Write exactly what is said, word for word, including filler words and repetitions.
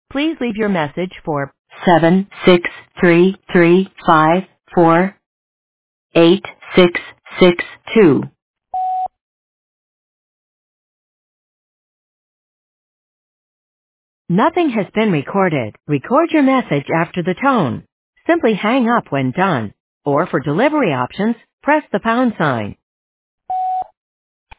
Please leave your message for seven six three three five four eight six six two. Nothing has been recorded. Record your message after the tone. Simply hang up when done. Or for delivery options, press the pound sign.